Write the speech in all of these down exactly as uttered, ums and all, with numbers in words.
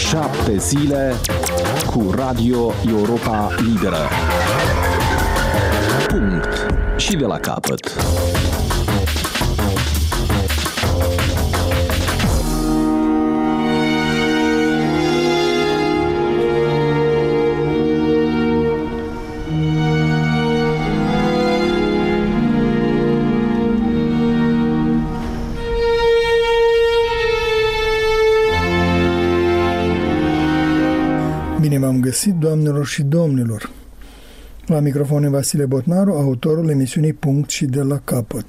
Șapte zile cu Radio Europa Liberă. Punct. Și de la capăt. Bine v-am găsit, doamnelor și domnilor! La microfon e Vasile Botnaru, autorul emisiunii Punct și de la capăt.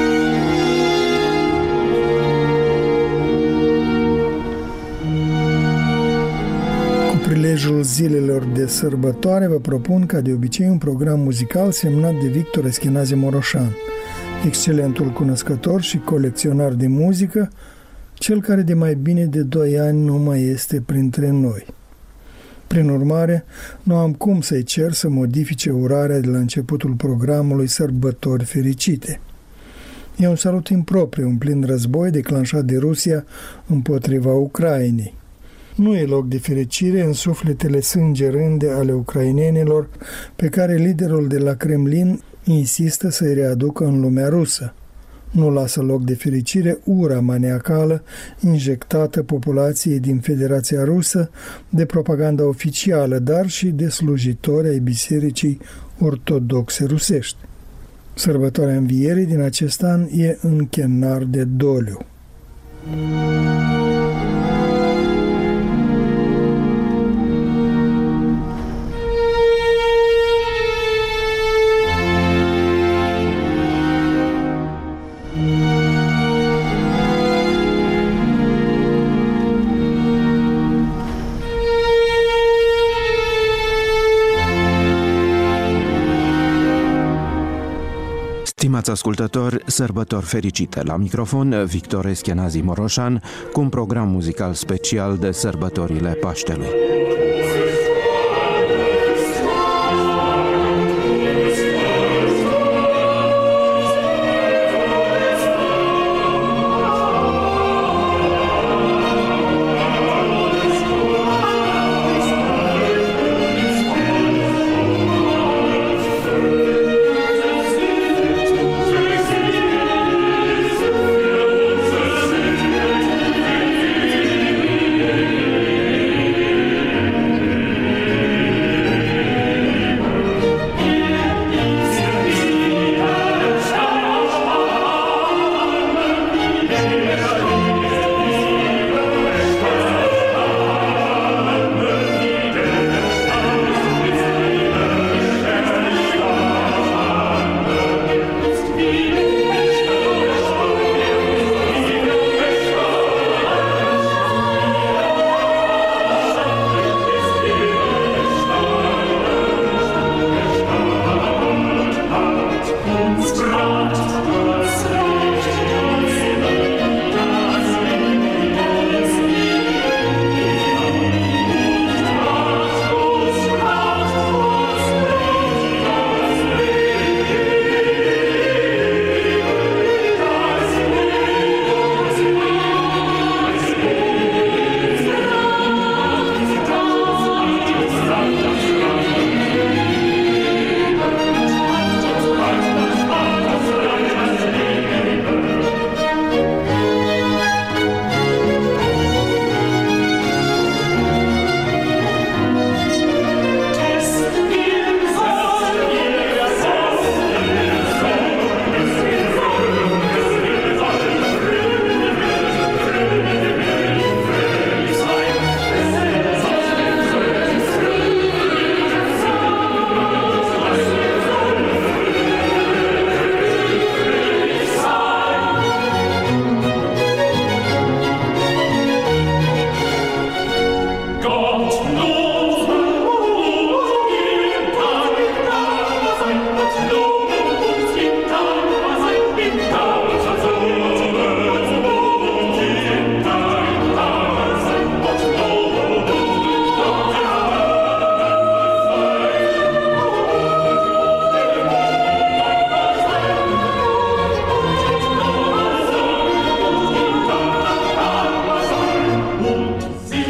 Cu prilejul zilelor de sărbătoare vă propun, ca de obicei, un program muzical semnat de Victor Eschenazi Moroșan, excelentul cunoscător și colecționar de muzică, cel care de mai bine de doi ani nu mai este printre noi. Prin urmare, nu am cum să-i cer să modifice urarea de la începutul programului Sărbători fericite. E un salut impropriu în plin război declanșat de Rusia împotriva Ucrainei. Nu e loc de fericire în sufletele sângerânde ale ucrainenilor pe care liderul de la Kremlin insistă să-i readucă în lumea rusă. Nu lasă loc de fericire ura maniacală injectată populației din Federația Rusă de propaganda oficială, dar și de slujitori ai Bisericii Ortodoxe rusești. Sărbătoarea Învierii din acest an e închenar de doliu. Stimați ascultători, sărbători fericite! La microfon, Victor Eschenazi Moroșan, cu un program muzical special de sărbătorile Paștelui.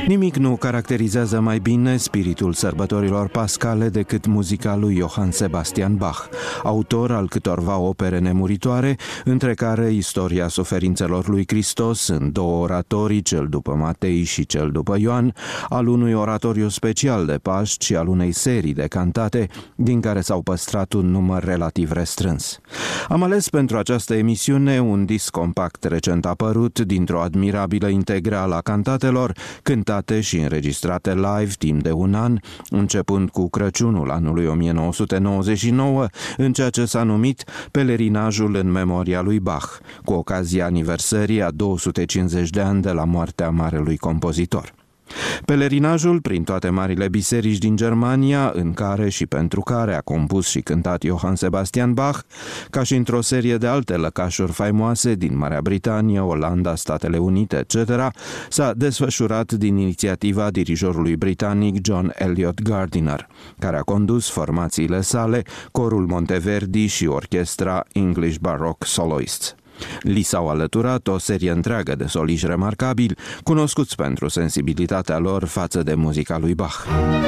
Nimic nu caracterizează mai bine spiritul sărbătorilor pascale decât muzica lui Johann Sebastian Bach, autor al câtorva opere nemuritoare, între care Istoria suferințelor lui Hristos în două oratorii, cel după Matei și cel după Ioan, al unui oratoriu special de Paști și al unei serii de cantate, din care s-au păstrat un număr relativ restrâns. Am ales pentru această emisiune un disc compact recent apărut dintr-o admirabilă integrală a cantatelor, cântate și înregistrate live timp de un an, începând cu Crăciunul anului o mie nouă sute nouăzeci și nouă, în ceea ce s-a numit Pelerinajul în memoria lui Bach, cu ocazia aniversării a două sute cincizeci de ani de la moartea marelui compozitor. Pelerinajul prin toate marile biserici din Germania, în care și pentru care a compus și cântat Johann Sebastian Bach, ca și într-o serie de alte lăcașuri faimoase din Marea Britanie, Olanda, Statele Unite, et cetera, s-a desfășurat din inițiativa dirijorului britanic John Eliot Gardiner, care a condus formațiile sale, Corul Monteverdi și orchestra English Baroque Soloists. Li s-au alăturat o serie întreagă de soliști remarcabili, cunoscuți pentru sensibilitatea lor față de muzica lui Bach.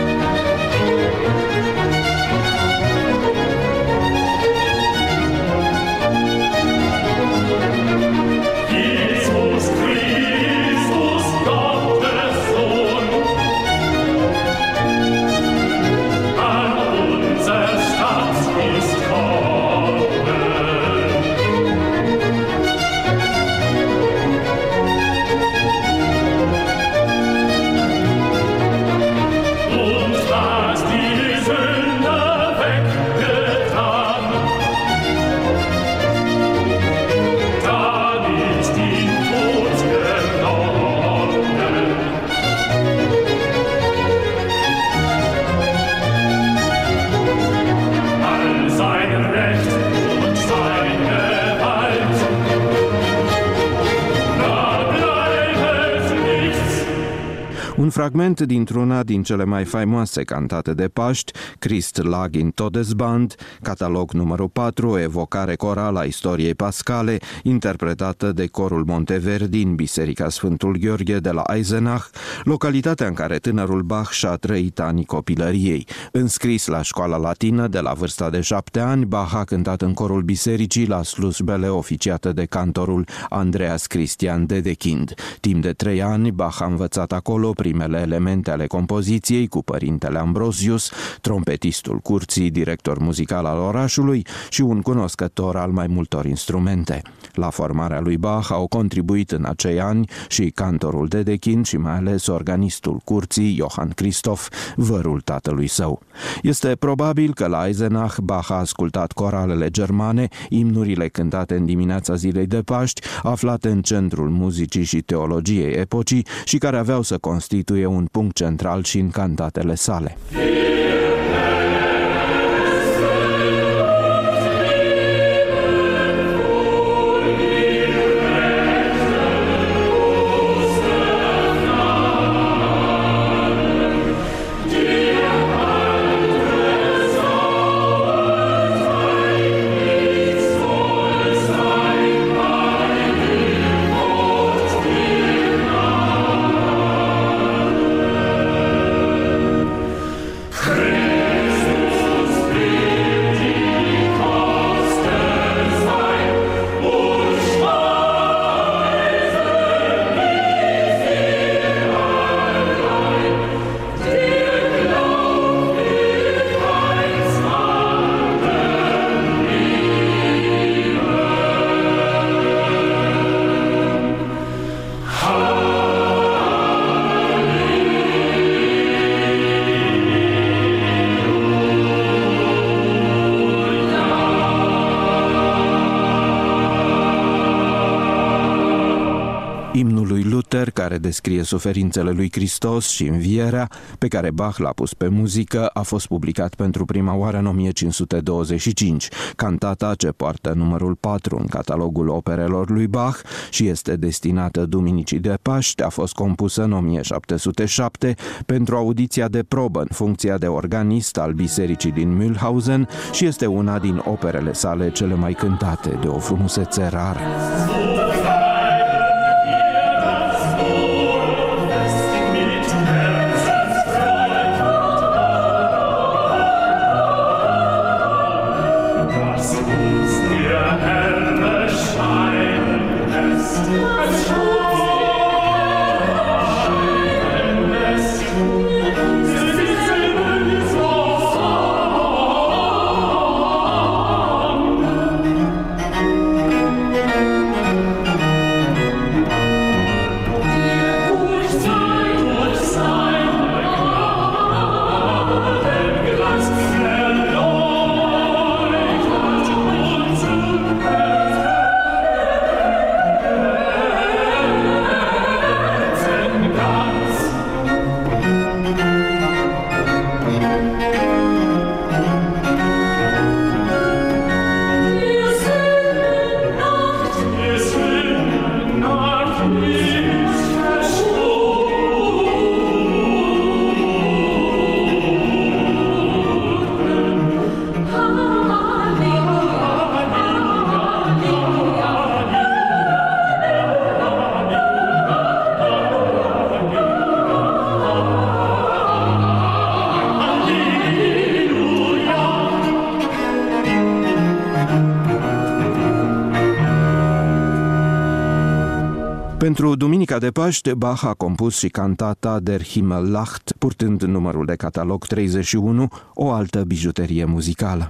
Un fragment dintr-una din cele mai faimoase cantate de Paști, Christ lag in Todesband, catalog numărul patru, o evocare corală a istoriei pascale, interpretată de Corul Monteverdi în Biserica Sfântul Gheorghe de la Eisenach, localitatea în care tânărul Bach și-a trăit anii copilăriei. Înscris la școala latină de la vârsta de șapte ani, Bach a cântat în corul bisericii la slujbele oficiate de cantorul Andreas Christian Dedekind. Timp de trei ani, Bach a învățat acolo primele elemente ale compoziției cu părintele Ambrosius, trompetistul curții, director muzical al orașului și un cunoscător al mai multor instrumente. La formarea lui Bach au contribuit în acei ani și cantorul Dedekind și mai ales organistul curții, Johann Christoph, vărul tatălui său. Este probabil că la Eisenach Bach a ascultat coralele germane, imnurile cântate în dimineața zilei de Paști, aflate în centrul muzicii și teologiei epocii și care aveau să constituie un punct central și în cantatele sale. Imnul lui Luther, care descrie suferințele lui Hristos și învierea, pe care Bach l-a pus pe muzică, a fost publicat pentru prima oară în o mie cinci sute douăzeci și cinci. Cantata, ce poartă numărul patru în catalogul operelor lui Bach și este destinată Duminicii de Paști, a fost compusă în o mie șapte sute șapte pentru audiția de probă în funcția de organist al bisericii din Mühlhausen și este una din operele sale cele mai cântate, de o frumusețe rară. Mit Pentru Duminica de Paște, Bach a compus și cantata Der Himmel lacht, purtând numărul de catalog treizeci și unu, o altă bijuterie muzicală.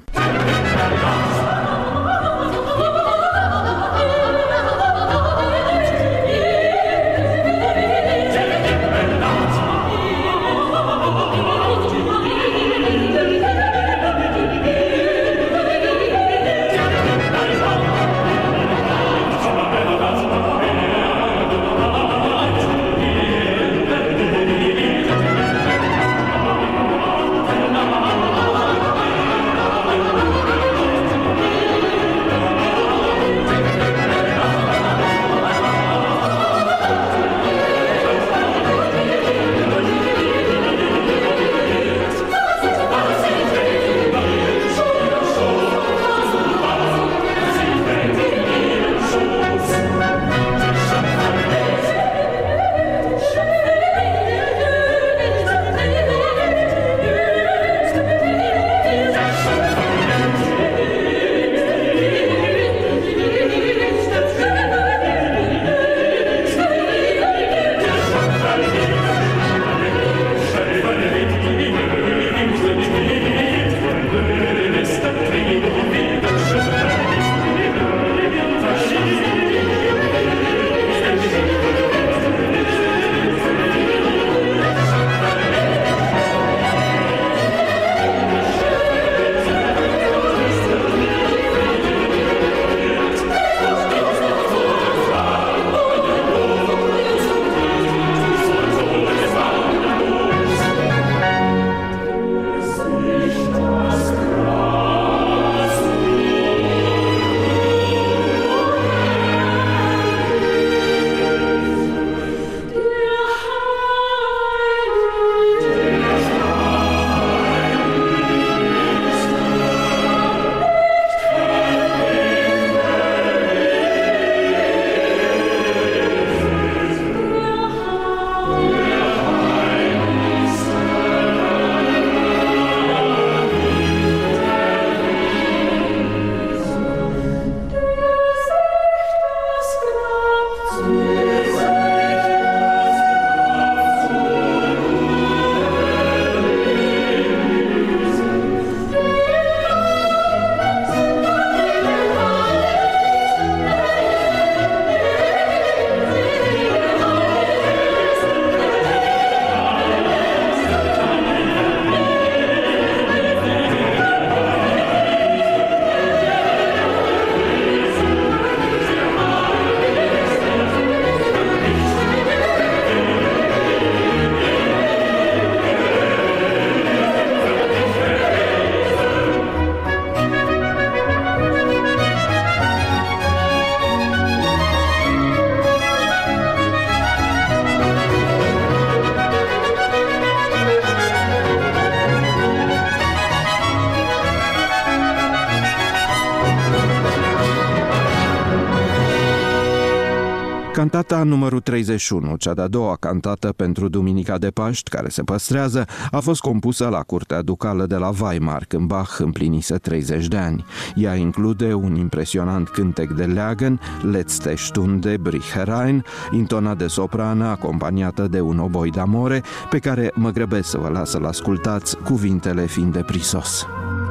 Cantata numărul treizeci și unu, cea de-a doua cantată pentru Duminica de Paști, care se păstrează, a fost compusă la Curtea Ducală de la Weimar, când Bach împlinise treizeci de ani. Ea include un impresionant cântec de leagăn, Letzte Stunde brich herein, intonat de soprană, acompaniată de un oboi d'amore, pe care mă grăbesc să vă las să-l ascultați, cuvintele fiind de prisos.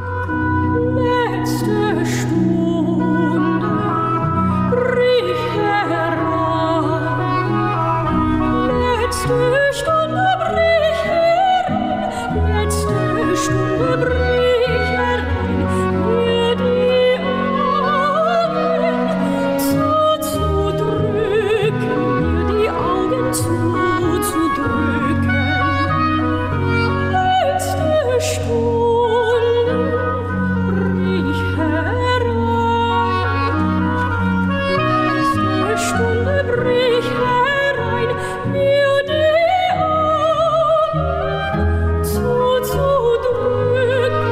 Letzte Stunde brich Letzte Stunde brich herein, letzte Stunde brich herein, mir die Augen zuzudrücken, mir die Augen zuzudrücken. Letzte Stunde brich herein, letzte Stunde brich herein, mir die Augen zuzudrücken.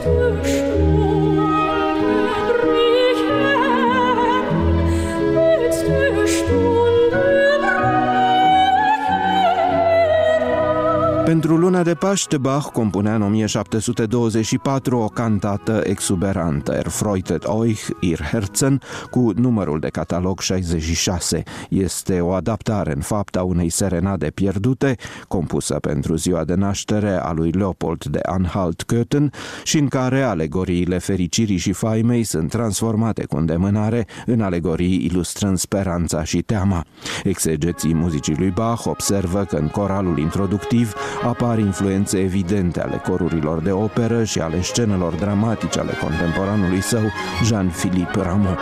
Pentru luna de Paște, Bach compunea în o mie șapte sute douăzeci și patru o cantată exuberantă, Erfreutet euch, ihr Herzen, cu numărul de catalog șaizeci și șase. Este o adaptare în fapt a unei serenade pierdute, compusă pentru ziua de naștere a lui Leopold de Anhalt-Köthen și în care alegoriile fericirii și faimei sunt transformate cu îndemânare în alegorii ilustrând speranța și teama. Exegeții muzicii lui Bach observă că în coralul introductiv apar influențe evidente ale corurilor de operă și ale scenelor dramatice ale contemporanului său, Jean-Philippe Rameau.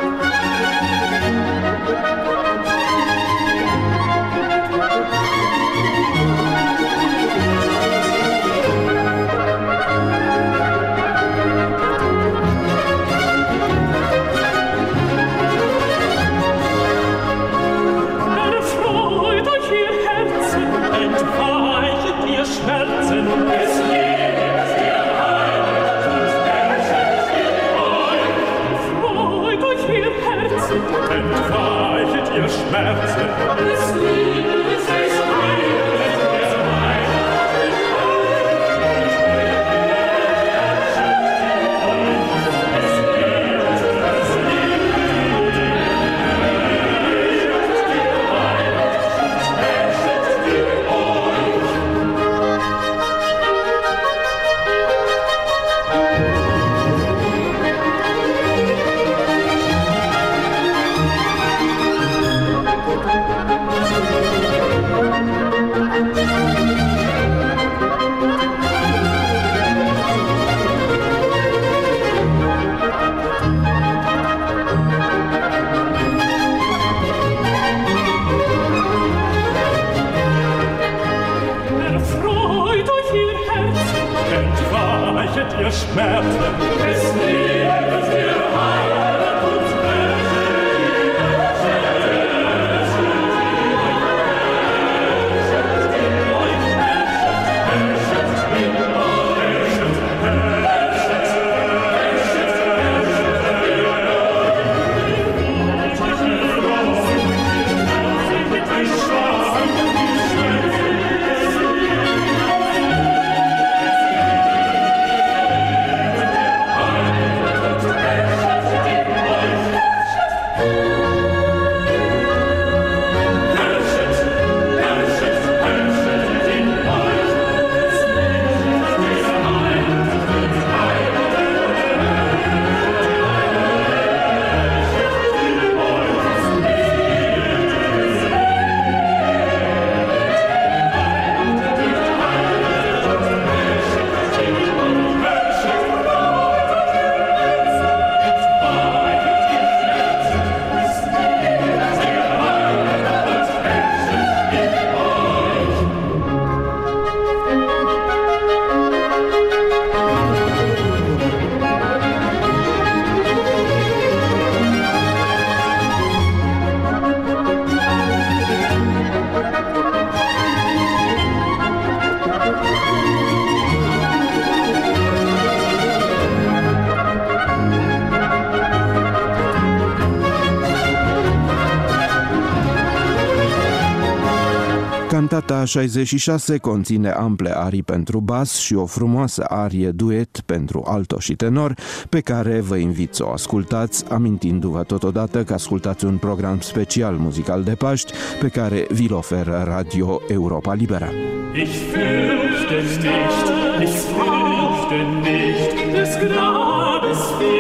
Cantata șaizeci și șase conține ample arii pentru bas și o frumoasă arie duet pentru alto și tenor, pe care vă invit să o ascultați, amintindu-vă totodată că ascultați un program special muzical de Paști pe care vi-l oferă Radio Europa Libera. Ich fürchte nicht, ich fürchte nicht des Grabes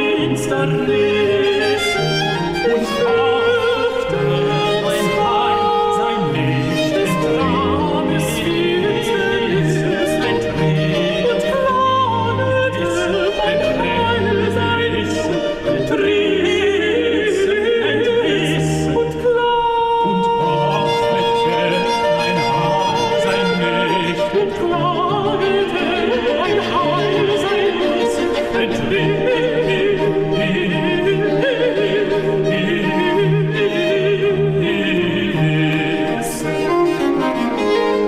Finsternis und fürchte ein Heil sein nicht des Grabes Finsternis entriss und klagete ein Heil sein nicht entriss entriss und klagete und hoffete ein Heil sein nicht und klagete ein Heil sein nicht entriss.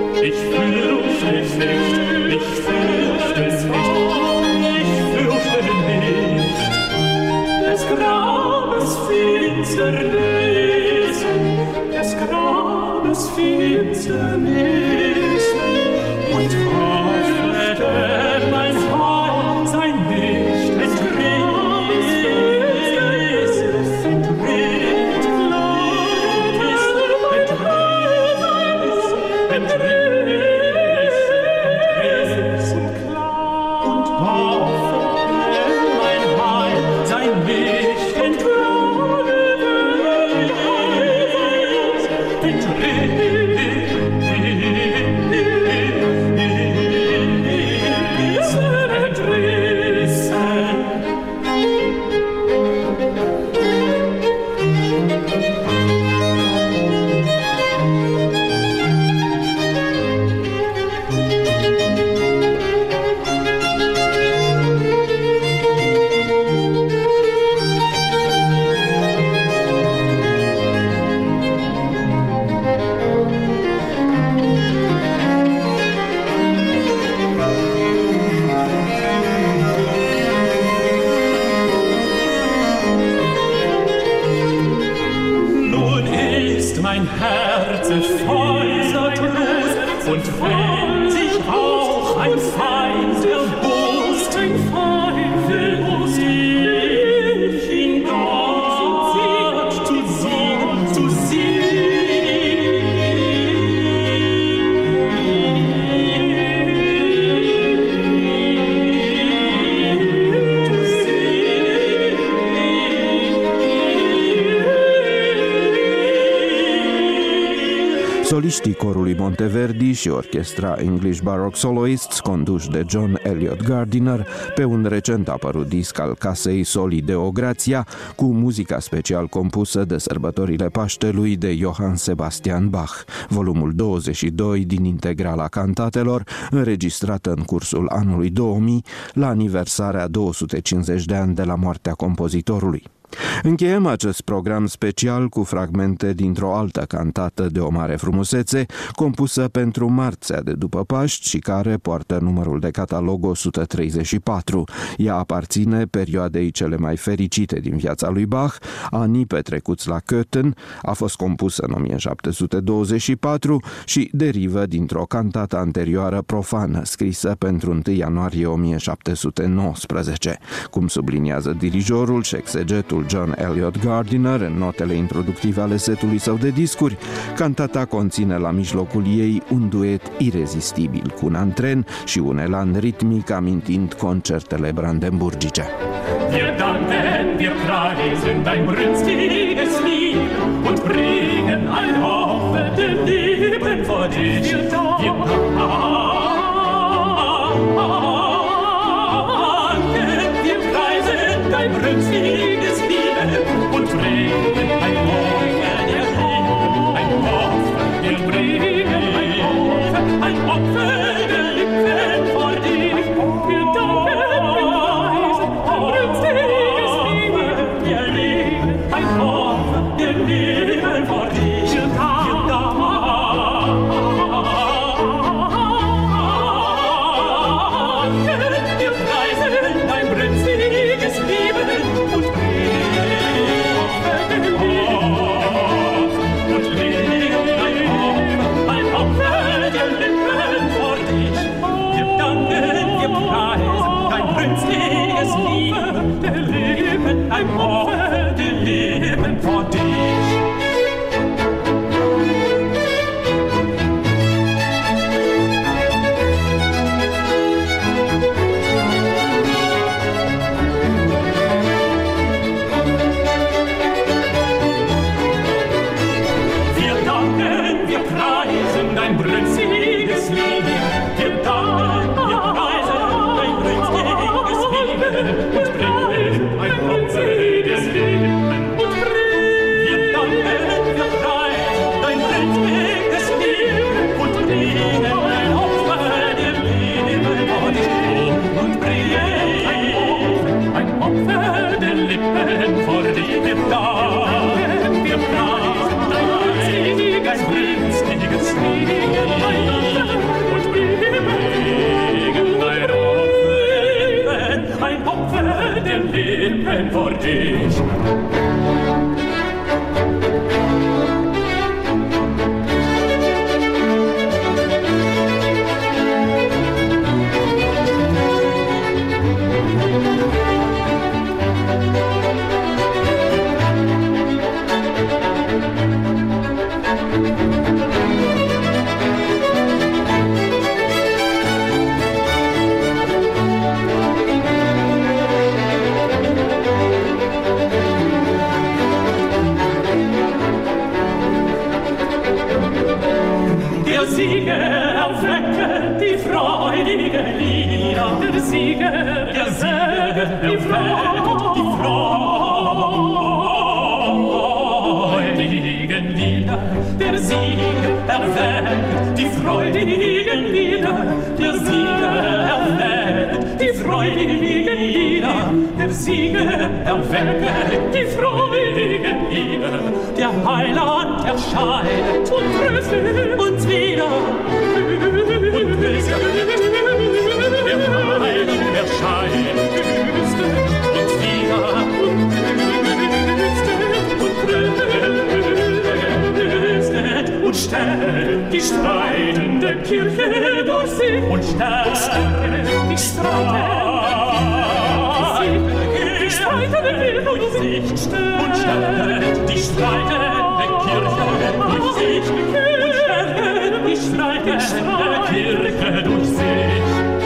Ich fürchte es nicht, ich fürchte es nicht, ich fürchte Soliștii corului Monteverdi și orchestra English Baroque Soloists, conduși de John Eliot Gardiner, pe un recent apărut disc al casei Soli Deo Gratia, cu muzica special compusă de sărbătorile Paștelui de Johann Sebastian Bach, volumul douăzeci și doi din integrala cantatelor, înregistrată în cursul anului două mii, la aniversarea două sute cincizeci de ani de la moartea compozitorului. Încheiem acest program special cu fragmente dintr-o altă cantată de o mare frumusețe, compusă pentru marțea de după Paști și care poartă numărul de catalog o sută treizeci și patru. Ea aparține perioadei cele mai fericite din viața lui Bach, anii petrecuți la Köthen, a fost compusă în o mie șapte sute douăzeci și patru și derivă dintr-o cantată anterioară profană, scrisă pentru întâi ianuarie o mie șapte sute nouăsprezece. Cum subliniază dirijorul și exegetul John Eliot Gardiner în notele introductive ale setului său de discuri, cantata conține la mijlocul ei un duet irezistibil cu un antren și un elan ritmic amintind concertele brandenburgice. Wir danken, wir preisen dein brünstiges Lied und bringen ein offenes Leben vor dich. Wir danken, wir preisen dein brünstiges Lied und bringen ein Opfer der Liebe, ein Opfer, wir bringen ein Opfer, ein Opfer der Lippen vor dich. Wir danken, brünstiges Liebe, wir leben ein Opfer der Liebe vor dich. Wir danken, wir preisen dein brünstiges Liebe und ein Opfer, die leben vor dich. Wir danken, wir preisen dein brünstiges Lied. Wir danken, wir preisen dein brünstiges Lied und bringen ein Opfer des Lebens und bringen. Wir danken, wir preisen dein brünstiges Lied und bringen ein Opfer der Liebe vor dich und bringen ein Opfer der Lippen vor dich. Wir danken, wir preisen dein brünstiges, brünstiges Lied und bringen ein Opfer der Lippen vor dich. erweckt die freudigen Lieder, der Sieg erweckt die freudigen Lieder, der Sieger erweckt die freudigen Lieder, der Sieger erweckt die freudigen Lieder, der Heiland erscheint und tröstet uns wieder und tröstet, der Heiland erscheint uns wieder und tröstet und stellt die streitende Kirche durch sich und stellt die streitende Kirche durch sich und stellt die streitende Kirche durch sich und stellt die streitende Kirche durch sich.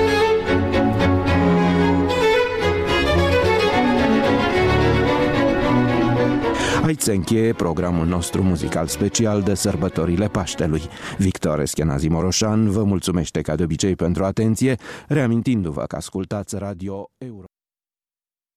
Aici se încheie programul nostru muzical special de sărbătorile Paștelui. Victor Eschenazi Moroșan vă mulțumește ca de obicei pentru atenție, reamintindu-vă că ascultați Radio Euro.